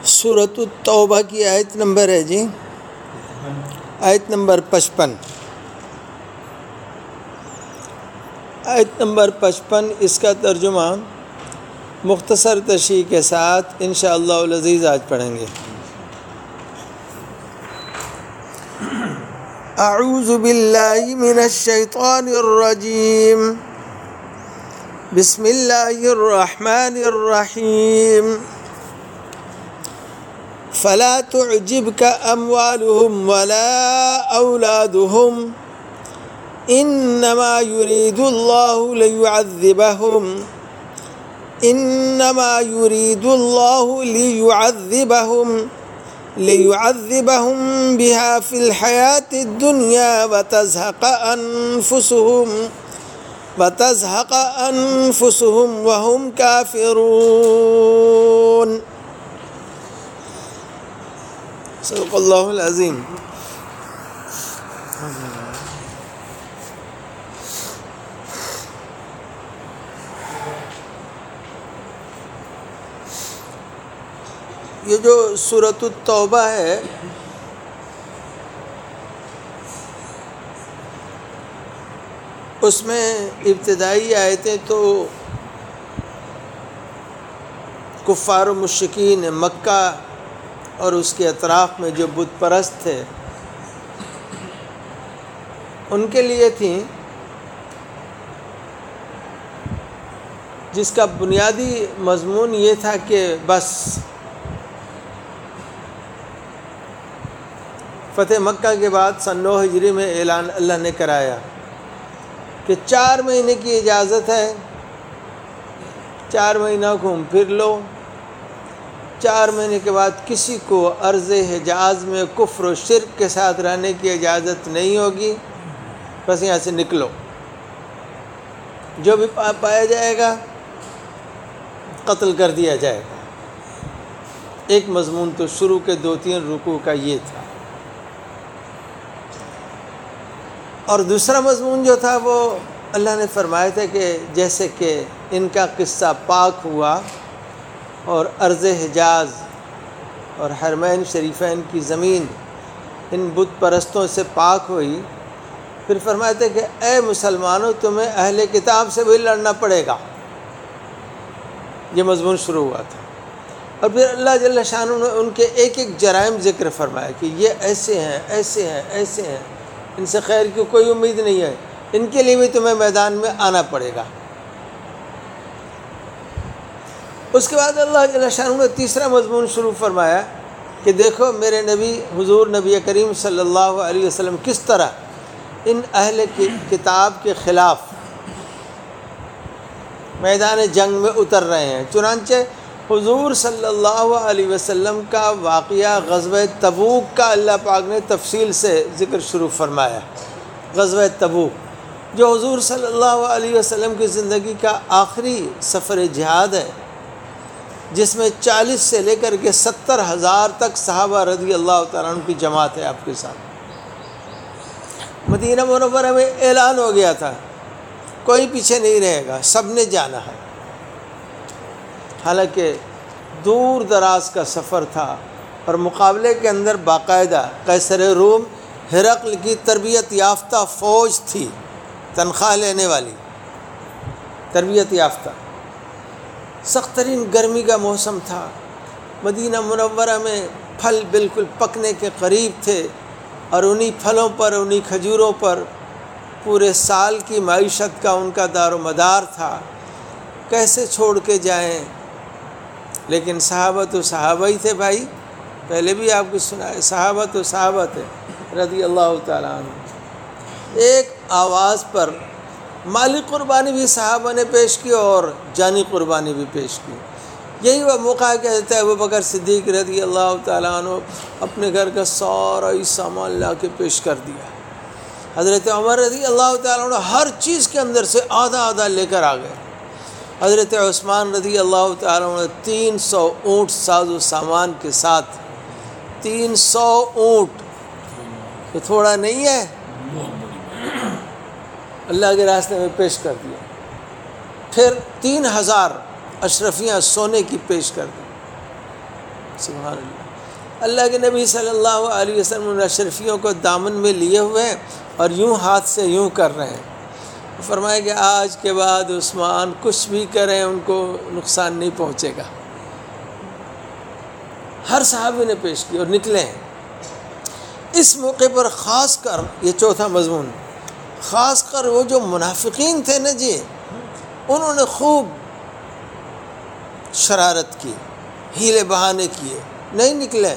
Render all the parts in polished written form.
سورۃ التوبہ کی آیت نمبر ہے جی، آیت نمبر 55۔ آیت نمبر 55 اس کا ترجمہ مختصر تشریح کے ساتھ انشاءاللہ العزیز آج پڑھیں گے۔ اعوذ باللہ من الشیطان الرجیم، بسم اللہ الرحمن الرحیم۔ فلا تعجبك أموالهم ولا أولادهم إنما يريد الله ليعذبهم بها في الحياة الدنيا وتزهق أنفسهم وهم كافرون۔ صدق اللہ العظیم۔ یہ جو سورۃ التوبہ ہے اس میں ابتدائی آیتیں تو کفار و مشرکین مکہ اور اس کے اطراف میں جو بت پرست تھے ان کے لیے تھیں، جس کا بنیادی مضمون یہ تھا کہ بس فتح مکہ کے بعد سن 9 ہجری میں اعلان اللہ نے کرایا کہ 4 مہینے کی اجازت ہے، 4 مہینہ گھوم پھر لو، 4 مہینے کے بعد کسی کو ارض حجاز میں کفر و شرک کے ساتھ رہنے کی اجازت نہیں ہوگی، بس یہاں سے نکلو، جو بھی پایا جائے گا قتل کر دیا جائے گا۔ ایک مضمون تو شروع کے 2-3 رکوع کا یہ تھا، اور دوسرا مضمون جو تھا وہ اللہ نے فرمایا تھا کہ جیسے کہ ان کا قصہ پاک ہوا اور ارض حجاز اور حرمین شریفین کی زمین ان بت پرستوں سے پاک ہوئی، پھر فرمایا تھا کہ اے مسلمانوں تمہیں اہل کتاب سے بھی لڑنا پڑے گا، یہ مضمون شروع ہوا تھا۔ اور پھر اللہ جل شانہ نے ان کے ایک ایک جرائم ذکر فرمایا کہ یہ ایسے ہیں ایسے ہیں ایسے ہیں، ان سے خیر کی کوئی امید نہیں ہے، ان کے لیے بھی تمہیں میدان میں آنا پڑے گا۔ اس کے بعد اللہ جل شانہ نے تیسرا مضمون شروع فرمایا کہ دیکھو میرے نبی حضور نبی کریم صلی اللہ علیہ وسلم کس طرح ان اہل کتاب کے خلاف میدان جنگ میں اتر رہے ہیں۔ چنانچہ حضور صلی اللہ علیہ وسلم کا واقعہ غزوہ تبوک کا اللہ پاک نے تفصیل سے ذکر شروع فرمایا۔ غزوہ تبوک جو حضور صلی اللہ علیہ وسلم کی زندگی کا آخری سفر جہاد ہے، جس میں 40 سے لے کر کے 70,000 تک صحابہ رضی اللہ تعالیٰ عنہ کی جماعت ہے آپ کے ساتھ۔ مدینہ منورہ میں اعلان ہو گیا تھا کوئی پیچھے نہیں رہے گا، سب نے جانا ہے۔ حالانکہ دور دراز کا سفر تھا اور مقابلے کے اندر باقاعدہ قیصر روم ہرقل کی تربیت یافتہ فوج تھی، تنخواہ لینے والی تربیت یافتہ۔ سخت ترین گرمی کا موسم تھا، مدینہ منورہ میں پھل بالکل پکنے کے قریب تھے، اور انہی پھلوں پر انہی کھجوروں پر پورے سال کی معیشت کا ان کا دار و مدار تھا، کیسے چھوڑ کے جائیں؟ لیکن صحابہ تو صحابہ ہی تھے بھائی، پہلے بھی آپ کو سنا ہے، صحابہ تو صحابہ تھے رضی اللہ تعالیٰ عنہ۔ ایک آواز پر مالی قربانی بھی صحابہ نے پیش کی اور جانی قربانی بھی پیش کی۔ یہی وہ موقع ہے کہ حضرت ابوبکر صدیق رضی اللہ تعالیٰ عنہ اپنے گھر کا سارا ہی سامان لا کے پیش کر دیا۔ حضرت عمر رضی اللہ تعالیٰ عنہ ہر چیز کے اندر سے آدھا آدھا لے کر آ گئے۔ حضرت عثمان رضی اللہ تعالیٰ عنہ 300 اونٹ ساز و سامان کے ساتھ، 300 اونٹ تو تھوڑا نہیں ہے، اللہ کے راستے میں پیش کر دیا۔ پھر 3000 اشرفیاں سونے کی پیش کر دی، سبحان اللہ۔ اللہ کے نبی صلی اللہ علیہ وسلم ان اشرفیوں کو دامن میں لیے ہوئے ہیں اور یوں ہاتھ سے یوں کر رہے ہیں۔ فرمایا کہ آج کے بعد عثمان کچھ بھی کریں ان کو نقصان نہیں پہنچے گا۔ ہر صحابی نے پیش کی اور نکلے ہیں۔ اس موقع پر خاص کر یہ چوتھا مضمون، خاص کر وہ جو منافقین تھے نا جی، انہوں نے خوب شرارت کی، ہیلے بہانے کیے، نہیں نکلے،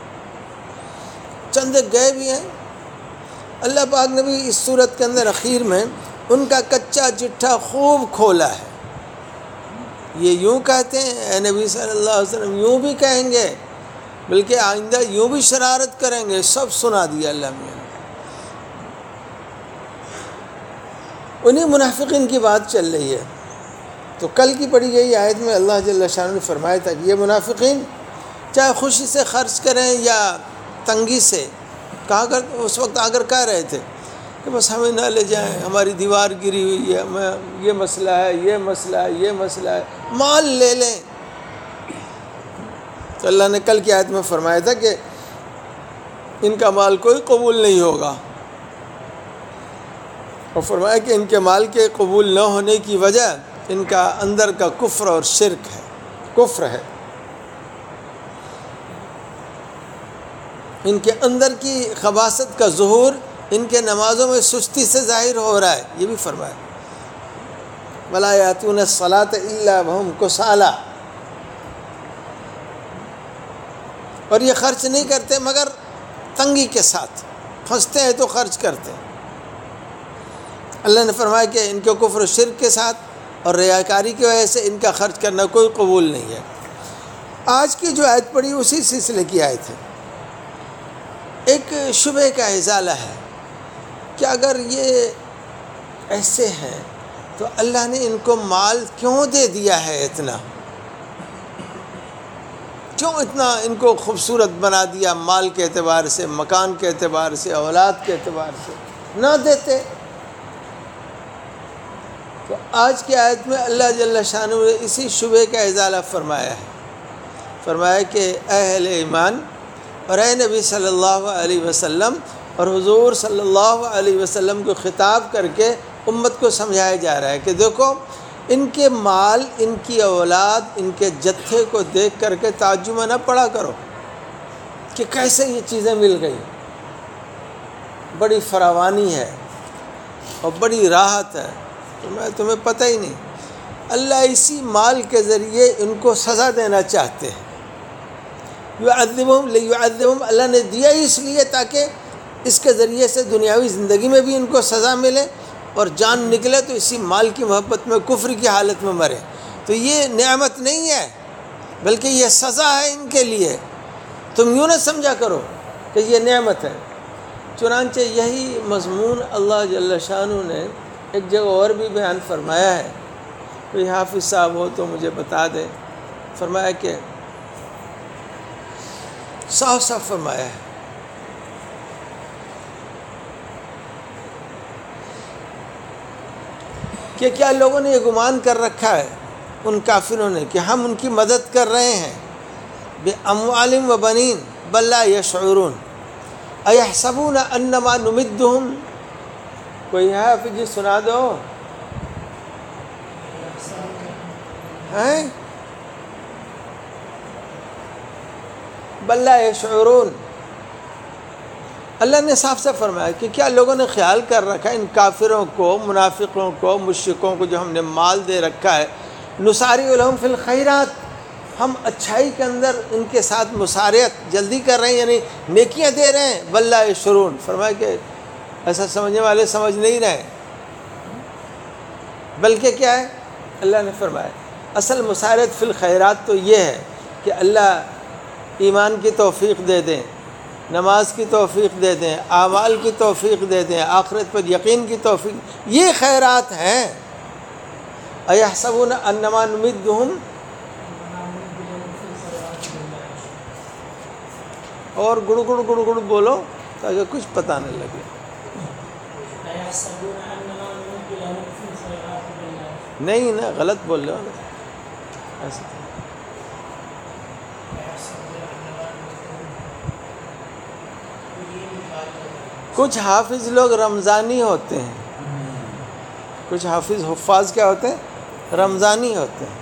چند گئے بھی ہیں۔ اللہ پاک نے بھی اس صورت کے اندر اخیر میں ان کا کچا چٹھا خوب کھولا ہے۔ یہ یوں کہتے ہیں اے نبی صلی اللہ علیہ وسلم، یوں بھی کہیں گے، بلکہ آئندہ یوں بھی شرارت کریں گے، سب سنا دیا اللہ میاں نے۔ انہی منافقین کی بات چل رہی ہے۔ تو کل کی پڑھی گئی آیت میں اللہ جل شانہ نے فرمایا تھا کہ یہ منافقین چاہے خوشی سے خرچ کریں یا تنگی سے، کہا کر اس وقت آ کر کہہ رہے تھے کہ بس ہمیں نہ لے جائیں، ہماری دیوار گری ہوئی ہے، یہ مسئلہ ہے، یہ مسئلہ ہے، یہ مسئلہ ہے، مال لے لیں۔ تو اللہ نے کل کی آیت میں فرمایا تھا کہ ان کا مال کوئی قبول نہیں ہوگا، اور فرمایا کہ ان کے مال کے قبول نہ ہونے کی وجہ ان کا اندر کا کفر اور شرک ہے، کفر ہے۔ ان کے اندر کی خباثت کا ظہور ان کے نمازوں میں سستی سے ظاہر ہو رہا ہے، یہ بھی فرمایا۔ وَلَا يَأْتُونَ الصَّلَاةَ إِلَّا وَهُمْ كُسَالَىٰ، اور یہ خرچ نہیں کرتے مگر تنگی کے ساتھ، پھنستے ہیں تو خرچ کرتے ہیں۔ اللہ نے فرمایا کہ ان کے کفر و شرک کے ساتھ اور ریاکاری کی وجہ سے ان کا خرچ کرنا کوئی قبول نہیں ہے۔ آج کی جو آیت پڑھی اسی سلسلے کی آیت ہے۔ ایک شبہ کا ازالہ ہے کہ اگر یہ ایسے ہیں تو اللہ نے ان کو مال کیوں دے دیا ہے، کیوں اتنا ان کو خوبصورت بنا دیا، مال کے اعتبار سے، مکان کے اعتبار سے، اولاد کے اعتبار سے، نہ دیتے۔ تو آج کی آیت میں اللہ جل شانہ نے اسی شبہ کا ازالہ فرمایا ہے۔ فرمایا کہ اے اہل ایمان اور اے نبی صلی اللہ علیہ وسلم اور حضور صلی اللہ علیہ وسلم کو خطاب کر کے امت کو سمجھایا جا رہا ہے کہ دیکھو ان کے مال، ان کی اولاد، ان کے جتھے کو دیکھ کر کے تعجب میں نہ پڑا کرو کہ کیسے یہ چیزیں مل گئی۔ بڑی فراوانی ہے اور بڑی راحت ہے، تمہیں پتہ ہی نہیں۔ اللہ اسی مال کے ذریعے ان کو سزا دینا چاہتے ہیں۔ لیعذبہم، اللہ نے دیا ہی اس لیے تاکہ اس کے ذریعے سے دنیاوی زندگی میں بھی ان کو سزا ملے، اور جان نکلے تو اسی مال کی محبت میں کفر کی حالت میں مرے۔ تو یہ نعمت نہیں ہے بلکہ یہ سزا ہے ان کے لیے۔ تم یوں نہ سمجھا کرو کہ یہ نعمت ہے۔ چنانچہ یہی مضمون اللہ جل شانہ نے ایک جگہ اور بھی بیان فرمایا ہے، کوئی حافظ صاحب ہو تو مجھے بتا دے۔ فرمایا کہ صاف صاف فرمایا ہے کہ کیا لوگوں نے یہ گمان کر رکھا ہے، ان کافروں نے، کہ ہم ان کی مدد کر رہے ہیں بِأَمْوَالٍ وَبَنِينَ بَلْ لَا يَشْعُرُونَ أَيَحْسَبُونَ أَنَّمَا نُمِدُّهُمْ، کوئی ہے حافظ جی سنا دو ہیں؟ بَلْ لَا يَشْعُرُونَ، اللہ نے صاف سے فرمایا کہ کیا لوگوں نے خیال کر رکھا ہے ان کافروں کو، منافقوں کو، مشرکوں کو جو ہم نے مال دے رکھا ہے، نُسَارِعُ لَهُمْ فِي الْخَيْرَاتِ، ہم اچھائی کے اندر ان کے ساتھ مسارعت جلدی کر رہے ہیں، یعنی نیکیاں دے رہے ہیں۔ بَلْ لَا يَشْعُرُونَ، فرمایا کہ ایسا سمجھنے والے سمجھ نہیں رہے، بلکہ کیا ہے، اللہ نے فرمایا اصل مسارعت فی الخیرات تو یہ ہے کہ اللہ ایمان کی توفیق دے دیں، نماز کی توفیق دے دیں، اعمال کی توفیق دے دیں، آخرت پر یقین کی توفیق، یہ خیرات ہیں۔ اَيَحْسَبُونَ أَنَّمَا نُمِدُّهُمْ، اور گڑ گڑ گڑ گڑ بولو تاکہ کچھ پتہ نہ لگے۔ نہیں نا، غلط بول رہے ہو نا، ایسا کچھ حافظ لوگ رمضانی ہوتے ہیں، کچھ حافظ حفاظ کیا ہوتے ہیں؟ رمضانی ہوتے ہیں۔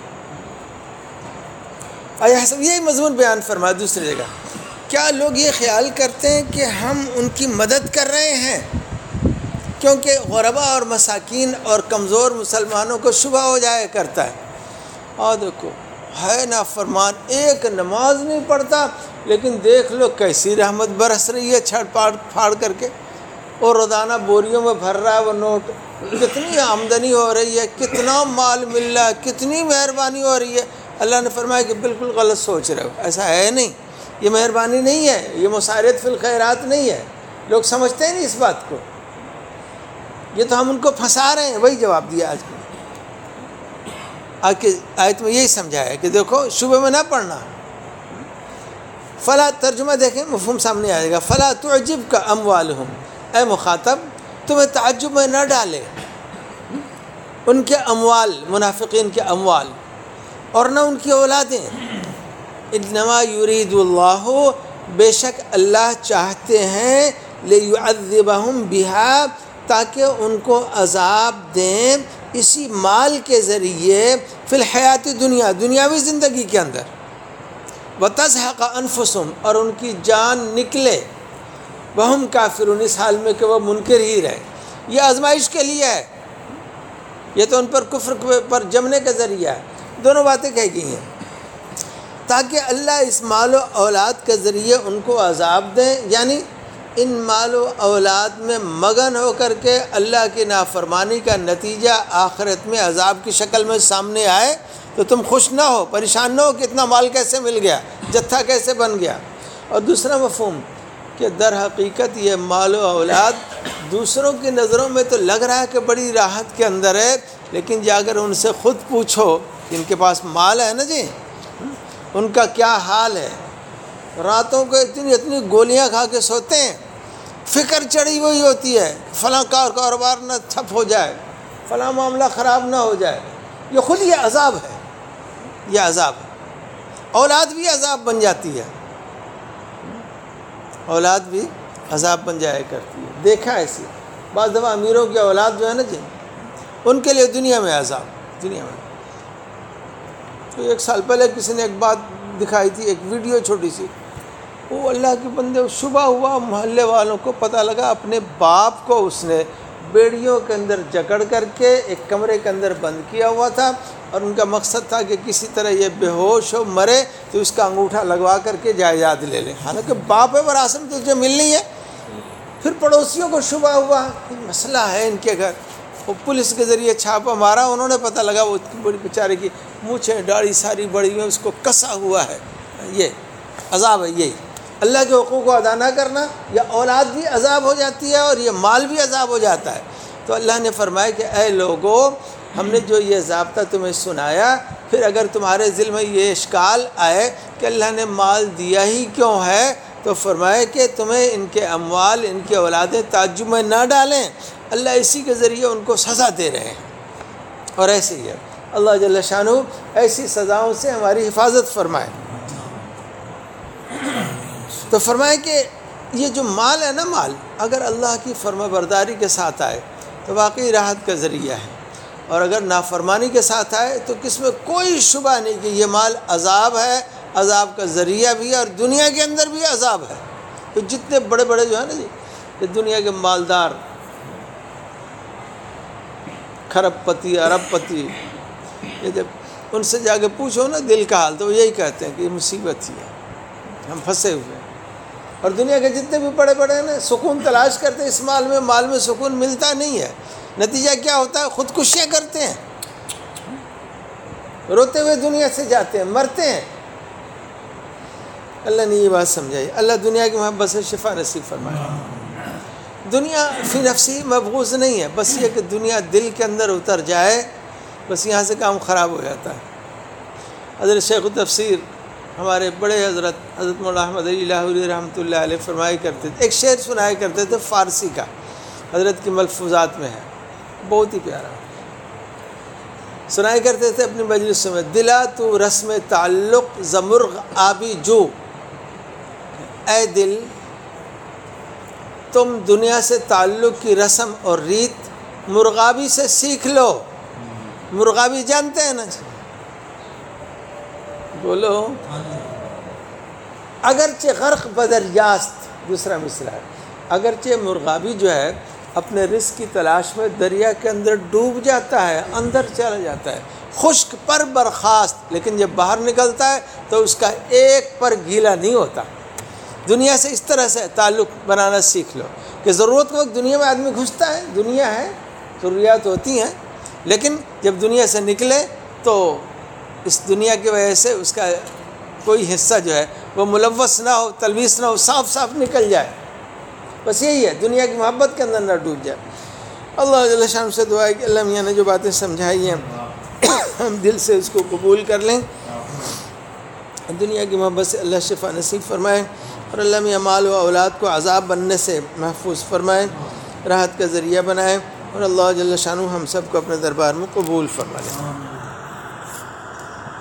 یہی مضمون بیان فرمایا دوسری جگہ، کیا لوگ یہ خیال کرتے ہیں کہ ہم ان کی مدد کر رہے ہیں؟ کیونکہ غربا اور مساکین اور کمزور مسلمانوں کو شبہ ہو جایا کرتا ہے، اور دیکھو ہے نافرمان، ایک نماز نہیں پڑھتا لیکن دیکھ لو کیسی رحمت برس رہی ہے چھڑ پھاڑ کر کے، اور روزانہ بوریوں میں بھر رہا ہے وہ نوٹ، کتنی آمدنی ہو رہی ہے، کتنا مال مل رہا ہے، کتنی مہربانی ہو رہی ہے۔ اللہ نے فرمایا کہ بالکل غلط سوچ رہے ہو، ایسا ہے نہیں، یہ مہربانی نہیں ہے، یہ مسارعت فی الخیرات نہیں ہے۔ لوگ سمجھتے ہیں نہیں اس بات کو، یہ تو ہم ان کو پھنسا رہے ہیں۔ وہی جواب دیا آج کو، آج کی آیت میں یہی سمجھایا ہے کہ دیکھو شبہ میں نہ پڑھنا۔ فلا، ترجمہ دیکھیں مفہوم سامنے آئے گا، فلا تعجبک اموالہم، اے مخاطب تمہیں تعجب میں نہ ڈالے ان کے اموال، منافقین کے اموال، اور نہ ان کی اولادیں۔ انما یرید اللہ، بے شک اللہ چاہتے ہیں، لیعذبہم بہا، تاکہ ان کو عذاب دیں اسی مال کے ذریعے، فی الحیات دنیا، دنیاوی زندگی کے اندر، وتزہق انفسہم، اور ان کی جان نکلے، وہم کافرون، اس حال میں کہ وہ منکر ہی رہے۔ یہ آزمائش کے لیے ہے، یہ تو ان پر کفر پر جمنے کا ذریعہ ہے۔ دونوں باتیں کہی گئی ہیں تاکہ اللہ اس مال و اولاد کے ذریعے ان کو عذاب دیں، یعنی ان مال و اولاد میں مگن ہو کر کے اللہ کی نافرمانی کا نتیجہ آخرت میں عذاب کی شکل میں سامنے آئے تو تم خوش نہ ہو، پریشان نہ ہو کہ اتنا مال کیسے مل گیا، جتھا کیسے بن گیا۔ اور دوسرا مفہوم کہ در حقیقت یہ مال و اولاد دوسروں کی نظروں میں تو لگ رہا ہے کہ بڑی راحت کے اندر ہے، لیکن جا کر ان سے خود پوچھو کہ ان کے پاس مال ہے نا جی، ان کا کیا حال ہے، راتوں کو اتنی گولیاں کھا کے سوتے ہیں، فکر چڑھی ہوئی ہوتی ہے فلاں کاروبار نہ ٹھپ ہو جائے، فلاں معاملہ خراب نہ ہو جائے۔ یہ خود یہ عذاب ہے، یہ عذاب ہے۔ اولاد بھی عذاب بن جاتی ہے، اولاد بھی عذاب بن جایا کرتی ہے۔ دیکھا ایسے بعض دفعہ امیروں کی اولاد جو ہے نا جی، ان کے لیے دنیا میں عذاب، دنیا میں۔ تو 1 سال پہلے کسی نے ایک بات دکھائی تھی، ایک ویڈیو چھوٹی سی، وہ اللہ کے بندے، صبح ہوا محلے والوں کو پتہ لگا اپنے باپ کو اس نے بیڑیوں کے اندر جکڑ کر کے ایک کمرے کے اندر بند کیا ہوا تھا، اور ان کا مقصد تھا کہ کسی طرح یہ بے ہوش ہو، مرے تو اس کا انگوٹھا لگوا کر کے جائیداد لے لیں، حالانکہ باپ ہے، وراثت تو تجھے ملنی ہے۔ پھر پڑوسیوں کو شبہ ہوا کہ مسئلہ ہے ان کے گھر، وہ پولیس کے ذریعے چھاپا مارا، انہوں نے پتہ لگا وہ بڑی بیچارے کی مونچھیں داڑھی ساری بڑی ہوئی ہیں، اس کو کسا ہوا ہے۔ یہ عذاب ہے، یہی اللہ کے حقوق کو ادا نہ کرنا، یا اولاد بھی عذاب ہو جاتی ہے اور یہ مال بھی عذاب ہو جاتا ہے۔ تو اللہ نے فرمایا کہ اے لوگو، ہم نے جو یہ ضابطہ تمہیں سنایا، پھر اگر تمہارے ذل میں یہ اشکال آئے کہ اللہ نے مال دیا ہی کیوں ہے، تو فرمایا کہ تمہیں ان کے اموال، ان کی اولادیں تعجب میں نہ ڈالیں، اللہ اسی کے ذریعے ان کو سزا دے رہے ہیں۔ اور ایسے ہی ہے، اللہ جل شانہ ایسی سزاؤں سے ہماری حفاظت فرمائے۔ تو فرمائے کہ یہ جو مال ہے نا، مال اگر اللہ کی فرما برداری کے ساتھ آئے تو واقعی راحت کا ذریعہ ہے، اور اگر نافرمانی کے ساتھ آئے تو کس میں کوئی شبہ نہیں کہ یہ مال عذاب ہے، عذاب کا ذریعہ بھی ہے، اور دنیا کے اندر بھی عذاب ہے۔ تو جتنے بڑے بڑے جو ہے نا جی، کہ دنیا کے مالدار، کھرب پتی، ارب پتی، یہ جب ان سے جا کے پوچھو نا دل کا حال تو وہ یہی کہتے ہیں کہ یہ مصیبت ہی ہے، ہم پھنسے ہوئے ہیں۔ اور دنیا کے جتنے بھی بڑے بڑے ہیں نا، سکون تلاش کرتے ہیں اس مال میں سکون ملتا نہیں ہے، نتیجہ کیا ہوتا ہے؟ خودکشیاں کرتے ہیں، روتے ہوئے دنیا سے جاتے ہیں، مرتے ہیں۔ اللہ نے یہ بات سمجھائی، اللہ دنیا کی محبت سے شفا نصیب فرمائے۔ دنیا فی نفسی مبغوض نہیں ہے، بس یہ کہ دنیا دل کے اندر اتر جائے، بس یہاں سے کام خراب ہو جاتا ہے۔ حضرت شیخ التفسیر ہمارے بڑے حضرت مولانا احمد علی لاہوری رحمۃ اللہ علیہ فرمایا کرتے تھے، ایک شعر سنایا کرتے تھے فارسی کا، حضرت کی ملفوظات میں ہے، بہت ہی پیارا۔ سنائی کرتے تھے اپنی مجلسوں میں، دلا تو رسم تعلق زمرغ آبی جو، اے دل تم دنیا سے تعلق کی رسم اور ریت مرغابی سے سیکھ لو۔ مرغابی جانتے ہیں نا؟ بولو۔ اگرچہ غرق بدریاست، دوسرا مصرع ہے، اگرچہ مرغابی جو ہے اپنے رزق کی تلاش میں دریا کے اندر ڈوب جاتا ہے، اندر چلا جاتا ہے، خشک پر برخاست، لیکن جب باہر نکلتا ہے تو اس کا ایک پر گیلا نہیں ہوتا۔ دنیا سے اس طرح سے تعلق بنانا سیکھ لو کہ ضرورت کے وقت دنیا میں آدمی گھستا ہے، دنیا ہے، ضروریات ہوتی ہیں، لیکن جب دنیا سے نکلے تو اس دنیا کی وجہ سے اس کا کوئی حصہ جو ہے وہ ملوث نہ ہو، تلویث نہ ہو، صاف صاف نکل جائے۔ بس یہی ہے، دنیا کی محبت کے اندر نہ ڈوب جائے۔ اللہ جل شان سے دعا ہے کہ اللہ میاں نے جو باتیں سمجھائی ہیں ہم دل سے اس کو قبول کر لیں، دنیا کی محبت سے اللہ شفا نصیب فرمائے، اور اللہ میاں مال و اولاد کو عذاب بننے سے محفوظ فرمائے، راحت کا ذریعہ بنائے، اور اللہ جل شانہ ہم سب کو اپنے دربار میں قبول فرما لیں۔